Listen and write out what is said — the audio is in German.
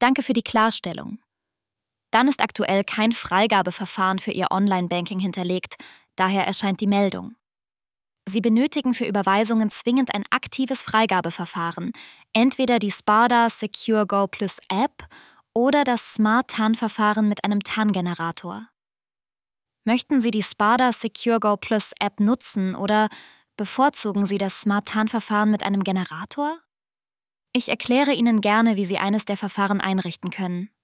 Danke für die Klarstellung. Dann ist aktuell kein Freigabeverfahren für Ihr Online-Banking hinterlegt, daher erscheint die Meldung. Sie benötigen für Überweisungen zwingend ein aktives Freigabeverfahren, entweder die Sparda Secure Go Plus App oder das Smart TAN-Verfahren mit einem TAN-Generator. Möchten Sie die Sparda Secure Go Plus App nutzen oder bevorzugen Sie das Smart TAN-Verfahren mit einem Generator? Ich erkläre Ihnen gerne, wie Sie eines der Verfahren einrichten können.